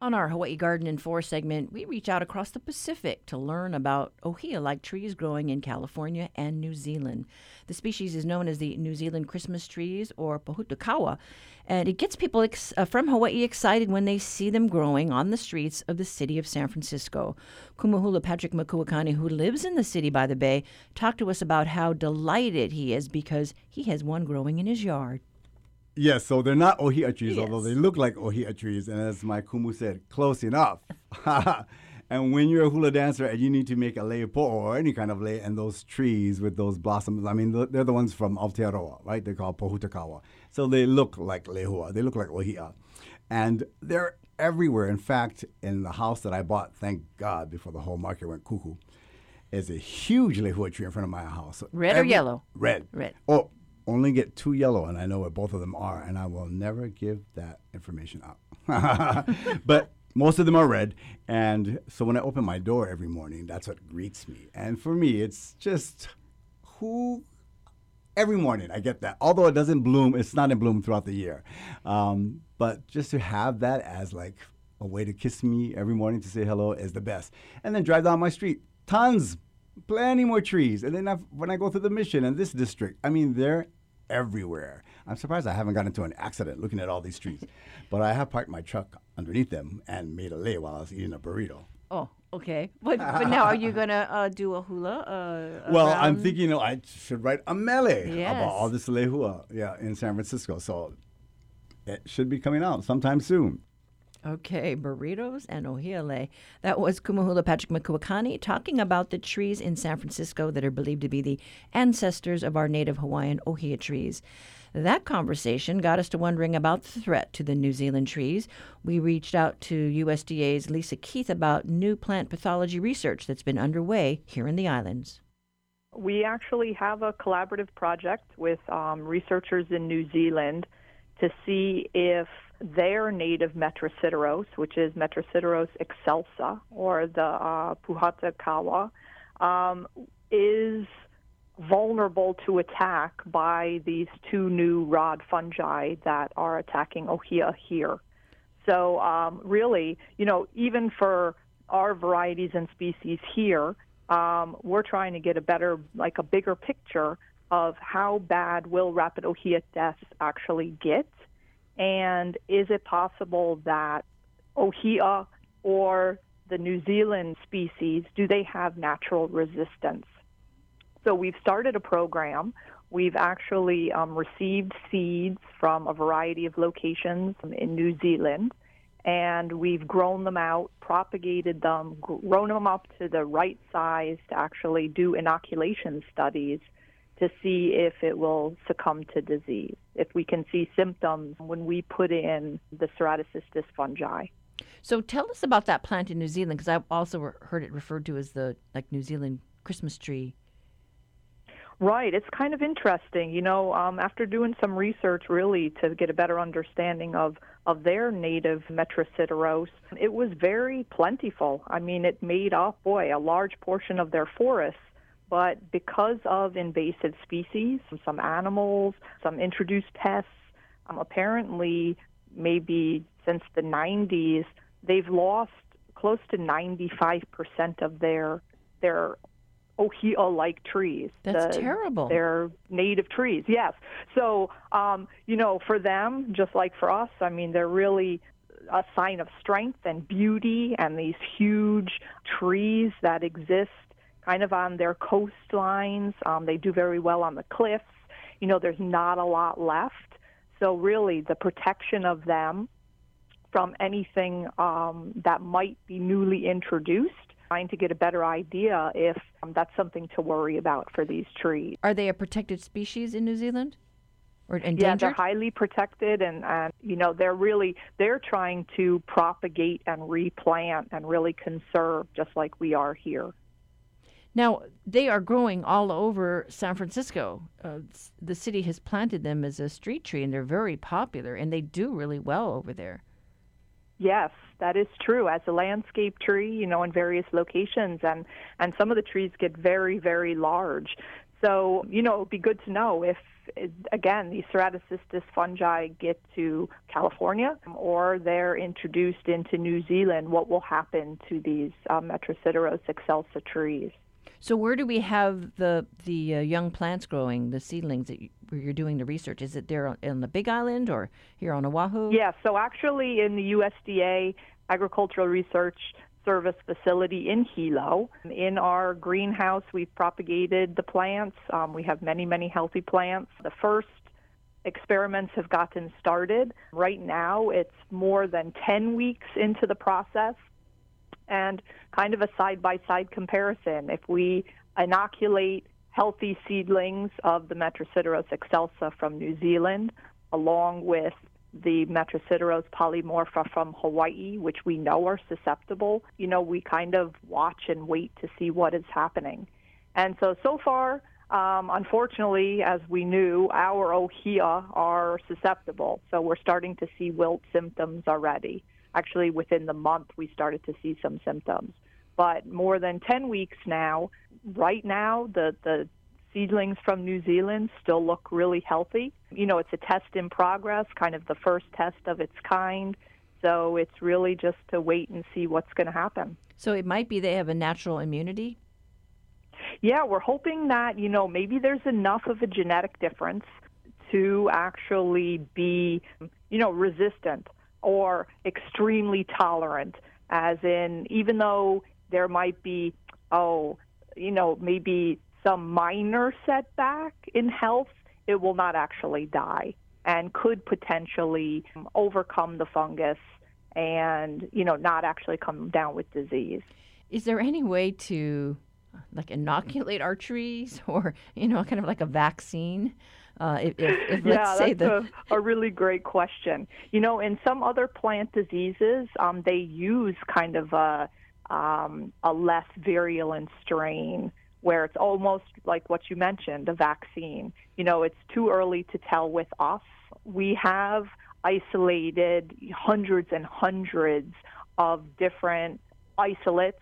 On our Hawaii Garden in 4 segment, we reach out across the Pacific to learn about ohia-like trees growing in California and New Zealand. The species is known as the New Zealand Christmas trees, or pohutukawa, and it gets people from Hawaii excited when they see them growing on the streets of the city of San Francisco. Kumuhula Patrick Makuakani, who lives in the city by the bay, talked to us about how delighted he is because he has one growing in his yard. Yes, so they're not ohia trees, Yes. although they look like ohia trees. And as my kumu said, close enough. And when you're a hula dancer and you need to make a leipo or any kind of lei, and those trees with those blossoms, I mean, they're the ones from Aotearoa, right? They're called pohutakawa. So they look like lehua. They look like ohia. And they're everywhere. In fact, in the house that I bought, thank God, before the whole market went cuckoo, is a huge lehua tree in front of my house. Red or yellow? Red. Red. Oh, only get 2 yellow, and I know what both of them are, and I will never give that information out. But most of them are red, and so when I open my door every morning, that's what greets me. And for me, it's just every morning I get that. Although it doesn't bloom, it's not in bloom throughout the year. But just to have that as like a way to kiss me every morning to say hello is the best. And then drive down my street, plenty more trees. And then when I go through the Mission and this district, I mean, they're everywhere. I'm surprised I haven't gotten into an accident looking at all these trees. But I have parked my truck underneath them and made a lei while I was eating a burrito. Oh, okay. But now are you going to do a hula? Well, around? I'm thinking, I should write a mele Yes. about all this lehua in San Francisco. So it should be coming out sometime soon. Okay, burritos and ohiale. That was Kumuhula Patrick Makuakani talking about the trees in San Francisco that are believed to be the ancestors of our native Hawaiian ohia trees. That conversation got us to wondering about the threat to the New Zealand trees. We reached out to USDA's Lisa Keith about new plant pathology research that's been underway here in the islands. We actually have a collaborative project with researchers in New Zealand to see if their native Metrosideros, which is Metrosideros excelsa, or the Puhatakawa, is vulnerable to attack by these 2 new rod fungi that are attacking ohia here. So really, even for our varieties and species here, we're trying to get a bigger picture of how bad will rapid ohia deaths actually get. And is it possible that ohia or the New Zealand species, do they have natural resistance? So we've started a program. We've actually received seeds from a variety of locations in New Zealand, and we've grown them out, propagated them, grown them up to the right size to actually do inoculation studies to see if it will succumb to disease, if we can see symptoms when we put in the Ceratocystis fungi. So tell us about that plant in New Zealand, because I've also heard it referred to as the New Zealand Christmas tree. Right. It's kind of interesting. After doing some research really to get a better understanding of their native Metrosideros, it was very plentiful. I mean, it made up, a large portion of their forests. But because of invasive species, some animals, some introduced pests, apparently maybe since the 90s, they've lost close to 95% of their ohia-like trees. That's terrible. They're native trees, yes. So, for them, just like for us, I mean, they're really a sign of strength and beauty, and these huge trees that exist kind of on their coastlines. They do very well on the cliffs. There's not a lot left. So really, the protection of them from anything that might be newly introduced, trying to get a better idea if that's something to worry about for these trees. Are they a protected species in New Zealand? Or endangered? Yeah, they're highly protected, and they're trying to propagate and replant and really conserve just like we are here. Now, they are growing all over San Francisco. The city has planted them as a street tree, and they're very popular, and they do really well over there. Yes, that is true. As a landscape tree, in various locations, and some of the trees get very, very large. So, it would be good to know if, again, these ceratocystis fungi get to California or they're introduced into New Zealand, what will happen to these Metrosideros excelsa trees. So where do we have the young plants growing, the seedlings where you're doing the research? Is it there on the Big Island or here on Oahu? Yeah, so actually in the USDA Agricultural Research Service facility in Hilo. In our greenhouse, we've propagated the plants. We have many, many healthy plants. The first experiments have gotten started. Right now, it's more than 10 weeks into the process. And kind of a side-by-side comparison, if we inoculate healthy seedlings of the Metrosideros excelsa from New Zealand, along with the Metrosideros polymorpha from Hawaii, which we know are susceptible, we kind of watch and wait to see what is happening. And so far, unfortunately, as we knew, our ohia are susceptible. So we're starting to see wilt symptoms already. Actually, within the month, we started to see some symptoms. But more than 10 weeks now, right now, the seedlings from New Zealand still look really healthy. It's a test in progress, kind of the first test of its kind. So it's really just to wait and see what's going to happen. So it might be they have a natural immunity? Yeah, we're hoping that, maybe there's enough of a genetic difference to actually be, resistant or extremely tolerant, as in, even though there might be, maybe some minor setback in health, it will not actually die and could potentially overcome the fungus and, not actually come down with disease. Is there any way to inoculate our trees or, kind of like a vaccine? If let's say that's a really great question. In some other plant diseases, they use kind of a less virulent strain where it's almost like what you mentioned, a vaccine. It's too early to tell with us. We have isolated hundreds and hundreds of different isolates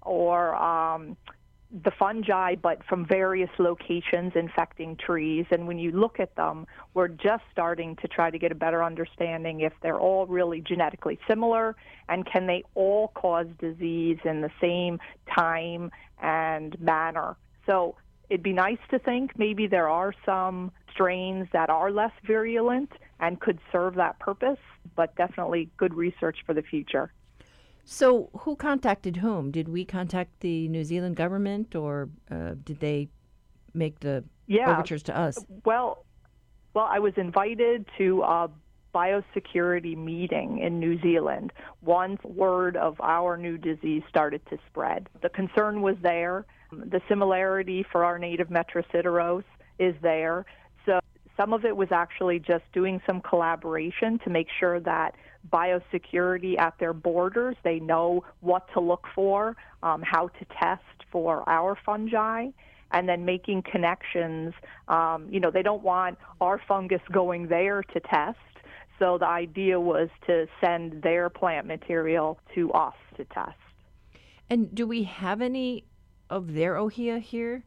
or the fungi, but from various locations infecting trees. And when you look at them, we're just starting to try to get a better understanding if they're all really genetically similar and can they all cause disease in the same time and manner. So it'd be nice to think maybe there are some strains that are less virulent and could serve that purpose, but definitely good research for the future. So who contacted whom? Did we contact the New Zealand government or did they make the overtures to us? Well, I was invited to a biosecurity meeting in New Zealand once word of our new disease started to spread. The concern was there. The similarity for our native Metrosideros is there. So some of it was actually just doing some collaboration to make sure that biosecurity at their borders, they know what to look for, how to test for our fungi, and then making connections. They don't want our fungus going there to test. So the idea was to send their plant material to us to test. And do we have any of their ohia here?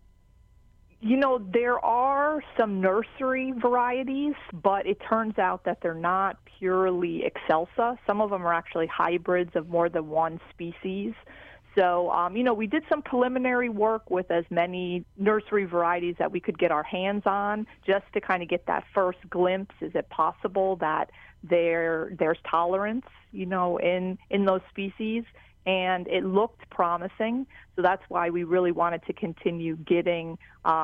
There are some nursery varieties, but it turns out that they're not purely excelsa. Some of them are actually hybrids of more than one species. So, we did some preliminary work with as many nursery varieties that we could get our hands on just to kind of get that first glimpse. Is it possible that there's tolerance, in those species? And it looked promising, so that's why we really wanted to continue getting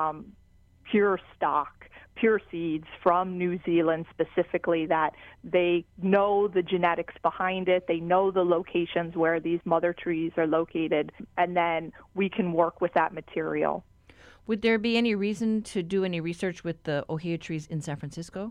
pure seeds from New Zealand specifically, that they know the genetics behind it, they know the locations where these mother trees are located, and then we can work with that material. Would there be any reason to do any research with the ohia trees in San Francisco?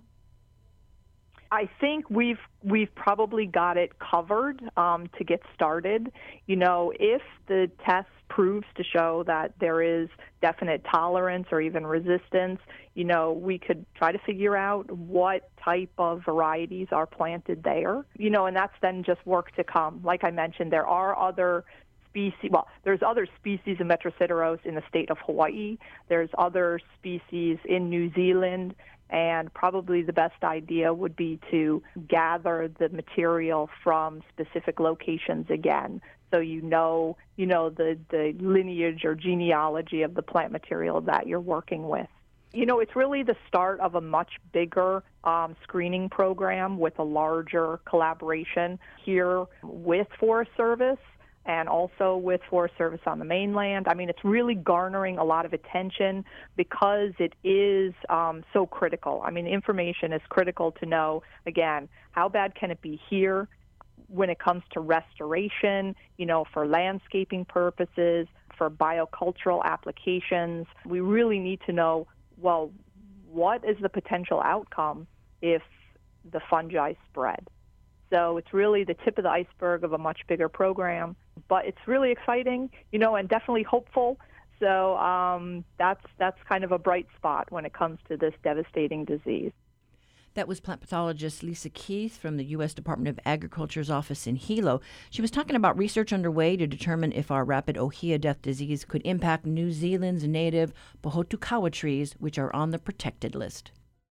I think we've probably got it covered to get started. If the test proves to show that there is definite tolerance or even resistance, we could try to figure out what type of varieties are planted there. And that's then just work to come. Like I mentioned, there are other species, well, there's other species of Metrosideros in the state of Hawaii. There's other species in New Zealand. And probably the best idea would be to gather the material from specific locations again, so you know the lineage or genealogy of the plant material that you're working with. It's really the start of a much bigger screening program with a larger collaboration here with Forest Service and also with Forest Service on the mainland. I mean, it's really garnering a lot of attention because it is so critical. I mean, information is critical to know, again, how bad can it be here when it comes to restoration, for landscaping purposes, for biocultural applications. We really need to know, well, what is the potential outcome if the fungi spread? So it's really the tip of the iceberg of a much bigger program, but it's really exciting, and definitely hopeful. So that's kind of a bright spot when it comes to this devastating disease. That was plant pathologist Lisa Keith from the U.S. Department of Agriculture's office in Hilo. She was talking about research underway to determine if our rapid ohia death disease could impact New Zealand's native Pohutukawa trees, which are on the protected list.